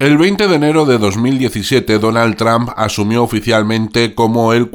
El 20 de enero de 2017, Donald Trump asumió oficialmente como el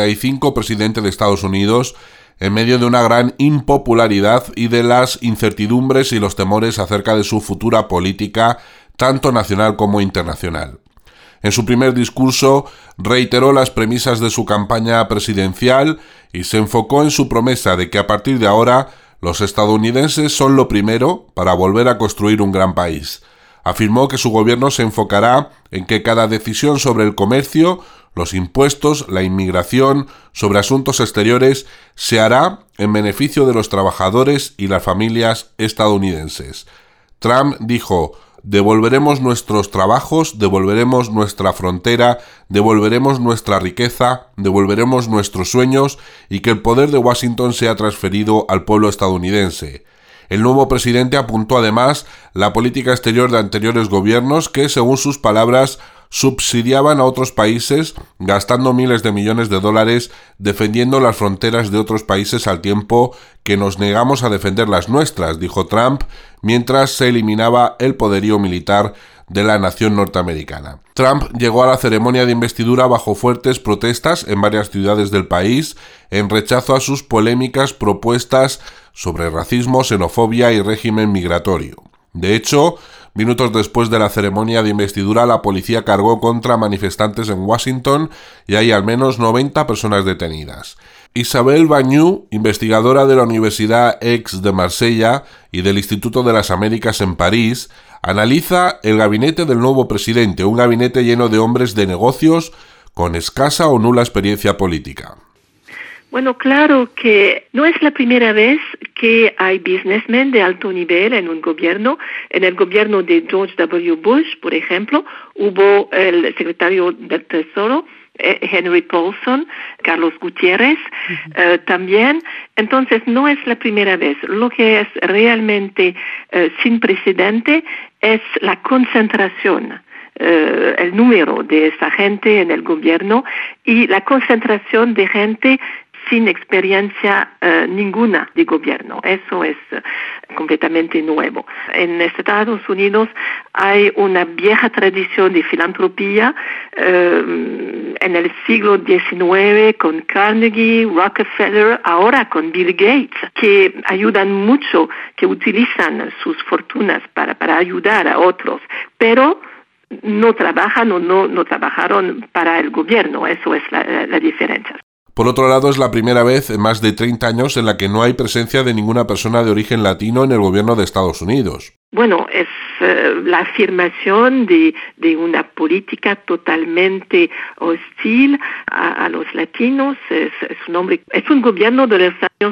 45 presidente de Estados Unidos en medio de una gran impopularidad y de las incertidumbres y los temores acerca de su futura política, tanto nacional como internacional. En su primer discurso reiteró las premisas de su campaña presidencial y se enfocó en su promesa de que a partir de ahora los estadounidenses son lo primero para volver a construir un gran país. Afirmó que su gobierno se enfocará en que cada decisión sobre el comercio, los impuestos, la inmigración, sobre asuntos exteriores, se hará en beneficio de los trabajadores y las familias estadounidenses. Trump dijo: devolveremos nuestros trabajos, devolveremos nuestra frontera, devolveremos nuestra riqueza, devolveremos nuestros sueños y que el poder de Washington sea transferido al pueblo estadounidense. El nuevo presidente apuntó además la política exterior de anteriores gobiernos que, según sus palabras, subsidiaban a otros países gastando miles de millones de dólares defendiendo las fronteras de otros países al tiempo que nos negamos a defender las nuestras, dijo Trump, mientras se eliminaba el poderío militar de la nación norteamericana. Trump llegó a la ceremonia de investidura bajo fuertes protestas en varias ciudades del país en rechazo a sus polémicas propuestas sobre racismo, xenofobia y régimen migratorio. De hecho, minutos después de la ceremonia de investidura, la policía cargó contra manifestantes en Washington y hay al menos 90 personas detenidas. Isabelle Bagnoud, investigadora de la Universidad Aix de Marsella y del Instituto de las Américas en París, analiza el gabinete del nuevo presidente, un gabinete lleno de hombres de negocios con escasa o nula experiencia política. Bueno, claro que no es la primera vez que hay businessmen de alto nivel en un gobierno. En el gobierno de George W. Bush, por ejemplo, hubo el secretario del Tesoro, Henry Paulson, Carlos Gutiérrez, también. Entonces, no es la primera vez. Lo que es realmente sin precedente es la concentración, el número de esa gente en el gobierno y la concentración de gente sin experiencia ninguna de gobierno. Eso es completamente nuevo. En Estados Unidos hay una vieja tradición de filantropía en el siglo XIX con Carnegie, Rockefeller, ahora con Bill Gates, que ayudan mucho, que utilizan sus fortunas para ayudar a otros, pero no trabajan o no trabajaron para el gobierno. Eso es la diferencia. Por otro lado, es la primera vez en más de 30 años en la que no hay presencia de ninguna persona de origen latino en el gobierno de Estados Unidos. Bueno, es la afirmación de una política totalmente hostil a los latinos. Es un gobierno de los años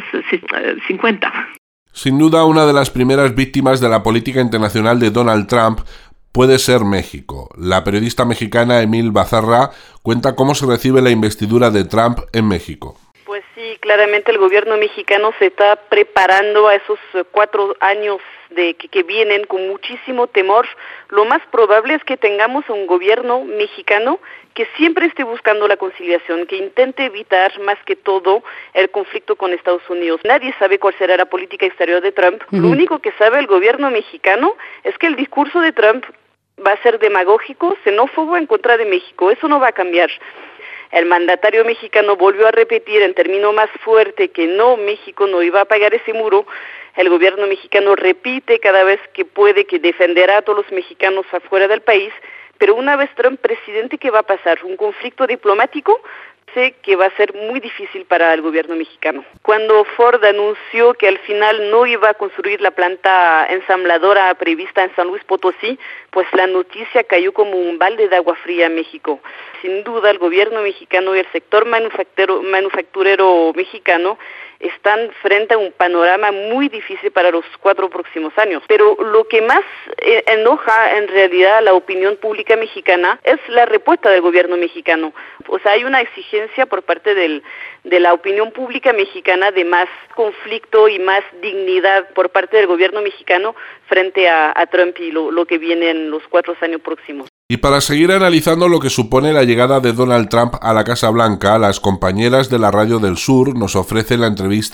50. Sin duda, una de las primeras víctimas de la política internacional de Donald Trump puede ser México. La periodista mexicana Emil Bazarra cuenta cómo se recibe la investidura de Trump en México. Pues sí, claramente el gobierno mexicano se está preparando a esos 4 años que vienen con muchísimo temor. Lo más probable es que tengamos un gobierno mexicano que siempre esté buscando la conciliación, que intente evitar más que todo el conflicto con Estados Unidos. Nadie sabe cuál será la política exterior de Trump. Lo único que sabe el gobierno mexicano es que el discurso de Trump va a ser demagógico, xenófobo en contra de México. Eso no va a cambiar. El mandatario mexicano volvió a repetir en término más fuerte que no, México no iba a pagar ese muro. El gobierno mexicano repite cada vez que puede que defenderá a todos los mexicanos afuera del país, pero una vez Trump presidente, ¿qué va a pasar? ¿Un conflicto diplomático? Sé que va a ser muy difícil para el gobierno mexicano. Cuando Ford anunció que al final no iba a construir la planta ensambladora prevista en San Luis Potosí, pues la noticia cayó como un balde de agua fría en México. Sin duda, el gobierno mexicano y el sector manufacturero mexicano están frente a un panorama muy difícil para los 4 próximos años. Pero lo que más enoja en realidad a la opinión pública mexicana es la respuesta del gobierno mexicano. O sea, hay una exigencia por parte de la opinión pública mexicana de más conflicto y más dignidad por parte del gobierno mexicano frente a Trump y lo que viene en los 4 años próximos. Y para seguir analizando lo que supone la llegada de Donald Trump a la Casa Blanca, las compañeras de la Radio del Sur nos ofrecen la entrevista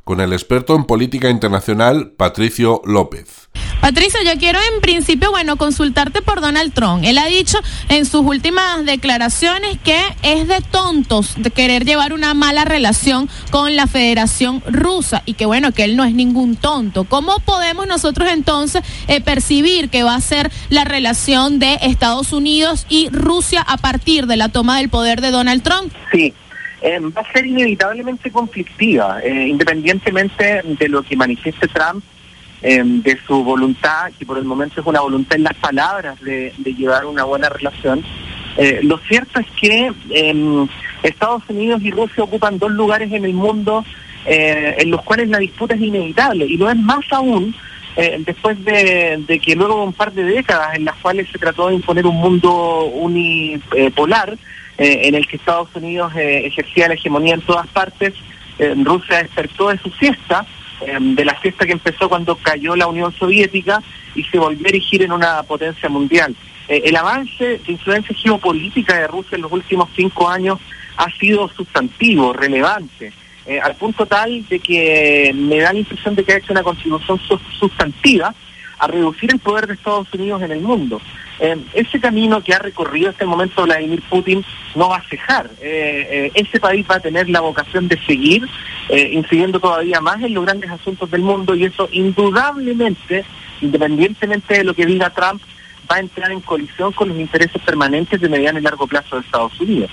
con el experto en política internacional Patricio López. Patricio, yo quiero en principio, consultarte por Donald Trump. Él ha dicho en sus últimas declaraciones que es de tontos de querer llevar una mala relación con la Federación Rusa y que que él no es ningún tonto. ¿Cómo podemos nosotros entonces percibir que va a ser la relación de Estados Unidos y Rusia a partir de la toma del poder de Donald Trump? Sí. Va a ser inevitablemente conflictiva, independientemente de lo que manifieste Trump, de su voluntad, que por el momento es una voluntad en las palabras de llevar una buena relación. Lo cierto es que Estados Unidos y Rusia ocupan dos lugares en el mundo en los cuales la disputa es inevitable, y lo es más aún después de que luego de un par de décadas en las cuales se trató de imponer un mundo unipolar, en el que Estados Unidos ejercía la hegemonía en todas partes. Rusia despertó de su siesta, de la siesta que empezó cuando cayó la Unión Soviética y se volvió a erigir en una potencia mundial. El avance de influencia geopolítica de Rusia en los últimos 5 años ha sido sustantivo, relevante, al punto tal de que me da la impresión de que ha hecho una contribución sustantiva a reducir el poder de Estados Unidos en el mundo. Ese camino que ha recorrido hasta el momento Vladimir Putin no va a cejar. Ese país va a tener la vocación de seguir incidiendo todavía más en los grandes asuntos del mundo, y eso indudablemente, independientemente de lo que diga Trump, va a entrar en colisión con los intereses permanentes de mediano y largo plazo de Estados Unidos.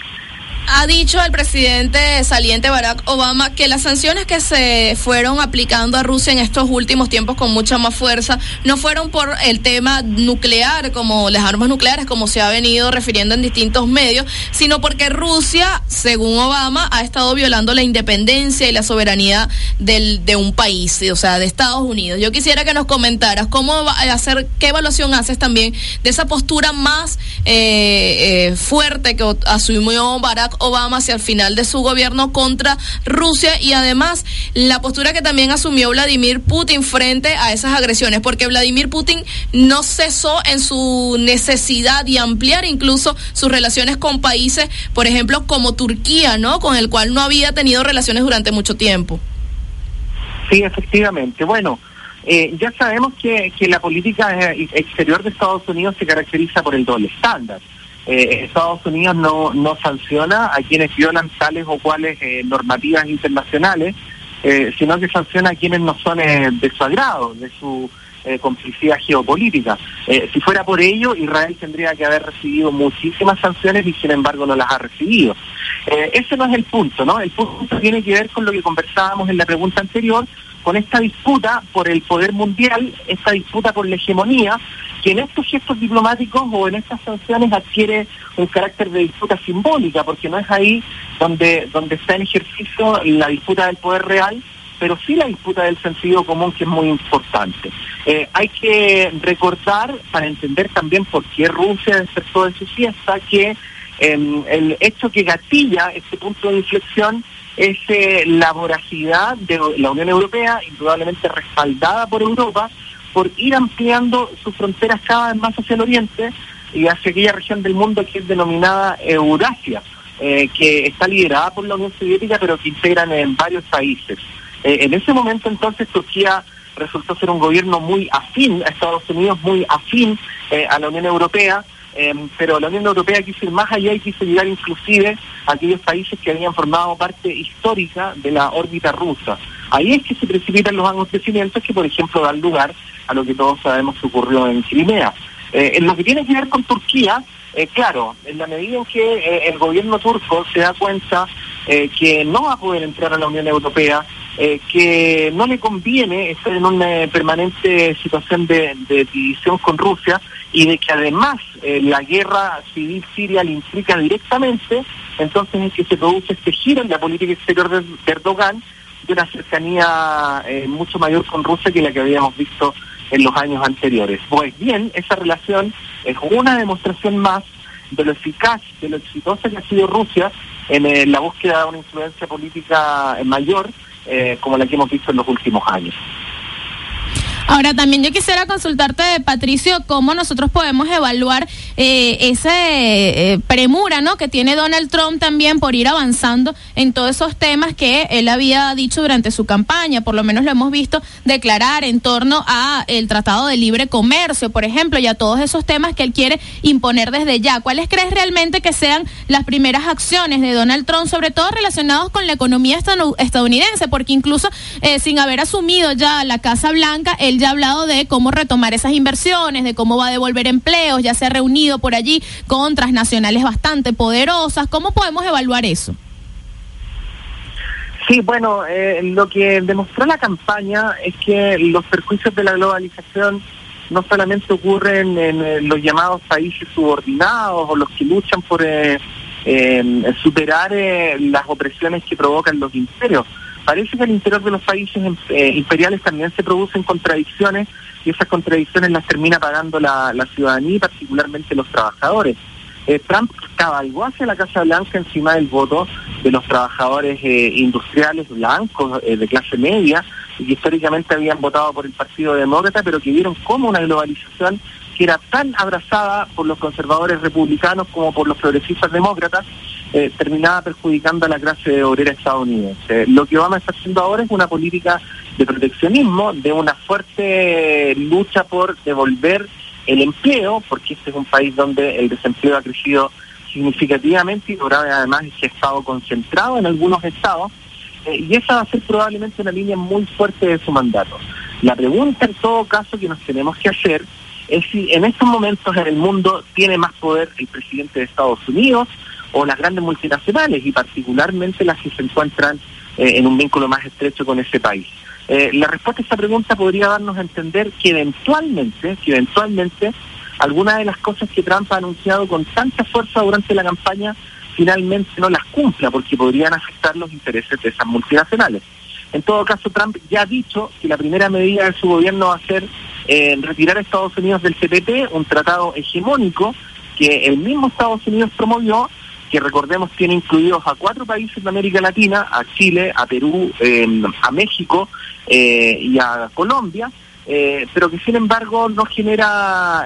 Ha dicho el presidente saliente Barack Obama que las sanciones que se fueron aplicando a Rusia en estos últimos tiempos con mucha más fuerza no fueron por el tema nuclear, como las armas nucleares, como se ha venido refiriendo en distintos medios, sino porque Rusia, según Obama, ha estado violando la independencia y la soberanía de un país, o sea, de Estados Unidos. Yo quisiera que nos comentaras qué evaluación haces también de esa postura más fuerte que asumió Barack Obama hacia el final de su gobierno contra Rusia, y además la postura que también asumió Vladimir Putin frente a esas agresiones, porque Vladimir Putin no cesó en su necesidad de ampliar incluso sus relaciones con países, por ejemplo, como Turquía, ¿no?, con el cual no había tenido relaciones durante mucho tiempo. Sí, efectivamente. Ya sabemos que la política exterior de Estados Unidos se caracteriza por el doble estándar. Estados Unidos no sanciona a quienes violan tales o cuales normativas internacionales, sino que sanciona a quienes no son de su agrado, de su complicidad geopolítica. Si fuera por ello, Israel tendría que haber recibido muchísimas sanciones y sin embargo no las ha recibido. Ese no es el punto, ¿no? El punto tiene que ver con lo que conversábamos en la pregunta anterior, con esta disputa por el poder mundial, esta disputa por la hegemonía, que en estos gestos diplomáticos o en estas sanciones adquiere un carácter de disputa simbólica, porque no es ahí donde está en ejercicio la disputa del poder real, pero sí la disputa del sentido común, que es muy importante. Hay que recordar, para entender también por qué Rusia despertó de su siesta, que el hecho que gatilla este punto de inflexión es la voracidad de la Unión Europea, indudablemente respaldada por Europa, por ir ampliando sus fronteras cada vez más hacia el oriente y hacia aquella región del mundo que es denominada Eurasia, que está liderada por la Unión Soviética, pero que integran en varios países. En ese momento entonces Turquía resultó ser un gobierno muy afín a Estados Unidos, muy afín a la Unión Europea, pero la Unión Europea quiso ir más allá y quiso llegar inclusive a aquellos países que habían formado parte histórica de la órbita rusa. Ahí es que se precipitan los acontecimientos que, por ejemplo, dan lugar a lo que todos sabemos que ocurrió en Crimea. En lo que tiene que ver con Turquía, claro, en la medida en que el gobierno turco se da cuenta que no va a poder entrar a la Unión Europea, que no le conviene estar en una permanente situación de división con Rusia, y de que además la guerra civil siria le implica directamente, entonces es que se produce este giro en la política exterior de Erdogan, de una cercanía mucho mayor con Rusia que la que habíamos visto en los años anteriores. Pues bien, esa relación es una demostración más de lo eficaz, de lo exitosa que ha sido Rusia en la búsqueda de una influencia política mayor, como la que hemos visto en los últimos años. Ahora, también yo quisiera consultarte, Patricio, cómo nosotros podemos evaluar esa premura, ¿no?, que tiene Donald Trump también por ir avanzando en todos esos temas que él había dicho durante su campaña. Por lo menos lo hemos visto declarar en torno a el Tratado de Libre Comercio, por ejemplo, y a todos esos temas que él quiere imponer desde ya. ¿Cuáles crees realmente que sean las primeras acciones de Donald Trump, sobre todo relacionados con la economía estadounidense? Porque incluso sin haber asumido ya la Casa Blanca, él ya ha hablado de cómo retomar esas inversiones, de cómo va a devolver empleos, ya se ha reunido por allí con transnacionales bastante poderosas. ¿Cómo podemos evaluar eso? Sí, bueno, lo que demostró la campaña es que los perjuicios de la globalización no solamente ocurren en los llamados países subordinados o los que luchan por superar las opresiones que provocan los imperios. Parece que al interior de los países imperiales también se producen contradicciones, y esas contradicciones las termina pagando la ciudadanía y particularmente los trabajadores. Trump cabalgó hacia la Casa Blanca encima del voto de los trabajadores industriales blancos de clase media, y que históricamente habían votado por el Partido Demócrata, pero que vieron cómo una globalización que era tan abrazada por los conservadores republicanos como por los progresistas demócratas terminaba perjudicando a la clase obrera estadounidense. Lo que Obama está haciendo ahora es una política de proteccionismo, de una fuerte lucha por devolver el empleo, porque este es un país donde el desempleo ha crecido significativamente, y lo grave además es que ha estado concentrado en algunos estados, y esa va a ser probablemente una línea muy fuerte de su mandato. La pregunta en todo caso que nos tenemos que hacer es si en estos momentos en el mundo tiene más poder el presidente de Estados Unidos o las grandes multinacionales, y particularmente las que se encuentran en un vínculo más estrecho con ese país. La respuesta a esta pregunta podría darnos a entender que eventualmente algunas de las cosas que Trump ha anunciado con tanta fuerza durante la campaña finalmente no las cumpla, porque podrían afectar los intereses de esas multinacionales. En todo caso, Trump ya ha dicho que la primera medida de su gobierno va a ser retirar a Estados Unidos del TPP, un tratado hegemónico que el mismo Estados Unidos promovió, que recordemos tiene incluidos a 4 países de América Latina, a Chile, a Perú, a México y a Colombia, pero que sin embargo no genera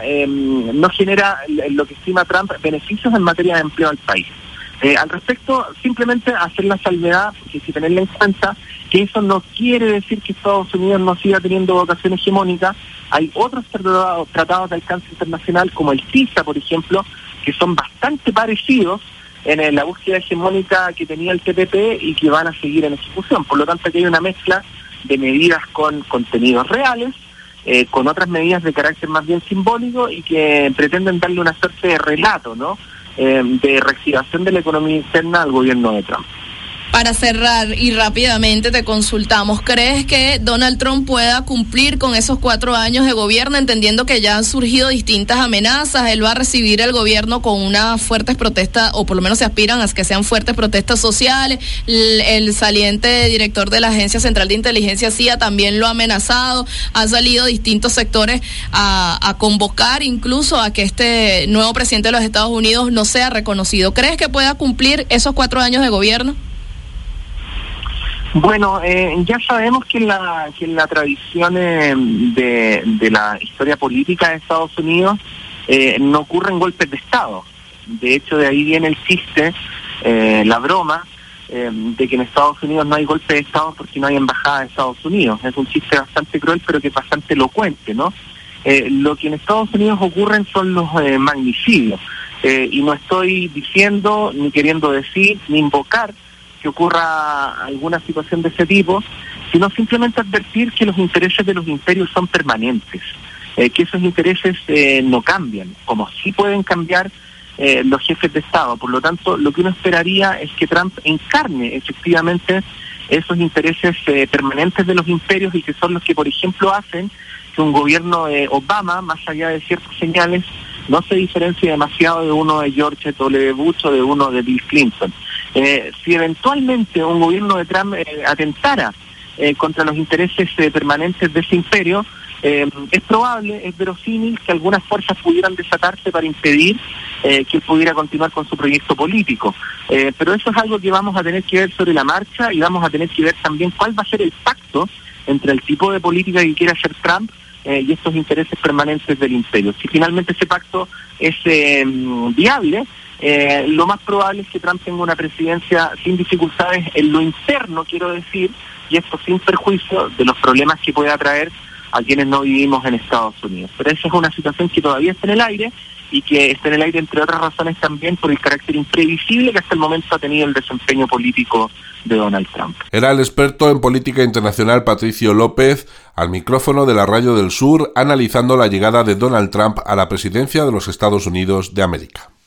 lo que estima Trump beneficios en materia de empleo al país. Al respecto, simplemente hacer la salvedad, porque hay que tenerla en cuenta, que eso no quiere decir que Estados Unidos no siga teniendo vocación hegemónica. Hay otros tratados de alcance internacional, como el TISA, por ejemplo, que son bastante parecidos en la búsqueda hegemónica que tenía el TPP y que van a seguir en ejecución. Por lo tanto, aquí hay una mezcla de medidas con contenidos reales, con otras medidas de carácter más bien simbólico, y que pretenden darle una suerte de relato, ¿no?, de reactivación de la economía interna al gobierno de Trump. Para cerrar y rápidamente te consultamos, ¿crees que Donald Trump pueda cumplir con esos 4 años de gobierno, entendiendo que ya han surgido distintas amenazas? Él va a recibir el gobierno con unas fuertes protestas, o por lo menos se aspiran a que sean fuertes protestas sociales. El saliente director de la Agencia Central de Inteligencia, CIA, también lo ha amenazado. Han salido distintos sectores a convocar incluso a que este nuevo presidente de los Estados Unidos no sea reconocido. ¿Crees que pueda cumplir esos 4 años de gobierno? Bueno, ya sabemos que en la tradición de la historia política de Estados Unidos no ocurren golpes de Estado. De hecho, de ahí viene el chiste, la broma, de que en Estados Unidos no hay golpe de Estado porque no hay embajada de Estados Unidos. Es un chiste bastante cruel, pero que es bastante elocuente, ¿no? Lo que en Estados Unidos ocurren son los magnicidios. Y no estoy diciendo, ni queriendo decir, ni invocar que ocurra alguna situación de ese tipo, sino simplemente advertir que los intereses de los imperios son permanentes, que esos intereses no cambian, como sí pueden cambiar los jefes de Estado. Por lo tanto, lo que uno esperaría es que Trump encarne efectivamente esos intereses permanentes de los imperios, y que son los que, por ejemplo, hacen que un gobierno de Obama, más allá de ciertas señales, no se diferencia demasiado de uno de George W. Bush o de uno de Bill Clinton. Si eventualmente un gobierno de Trump atentara contra los intereses permanentes de ese imperio, es probable, es verosímil que algunas fuerzas pudieran desatarse para impedir que él pudiera continuar con su proyecto político. Pero eso es algo que vamos a tener que ver sobre la marcha, y vamos a tener que ver también cuál va a ser el pacto entre el tipo de política que quiere hacer Trump y estos intereses permanentes del imperio. Si finalmente ese pacto es viable, lo más probable es que Trump tenga una presidencia sin dificultades en lo interno, quiero decir, y esto sin perjuicio de los problemas que pueda traer a quienes no vivimos en Estados Unidos. Pero esa es una situación que todavía está en el aire, y que está en el aire, entre otras razones, también por el carácter imprevisible que hasta el momento ha tenido el desempeño político de Donald Trump. Era el experto en política internacional Patricio López, al micrófono de la Radio del Sur, analizando la llegada de Donald Trump a la presidencia de los Estados Unidos de América.